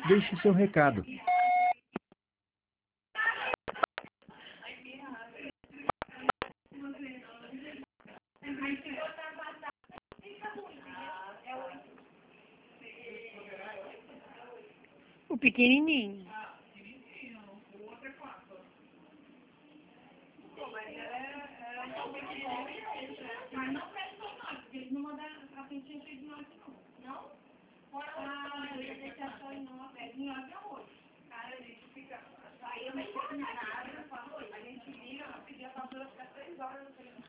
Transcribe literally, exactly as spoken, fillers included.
Deixe seu recado. O pequenininho. Mas não prestou nós, porque eles não mandaram a pentinha cheia de nós, não. Não? Ah, eu ia deixar só em nós, é em nós é hoje. Cara, a gente fica... Aí eu mexi na água, a gente liga, pedir a fatura ficar três horas no telefone.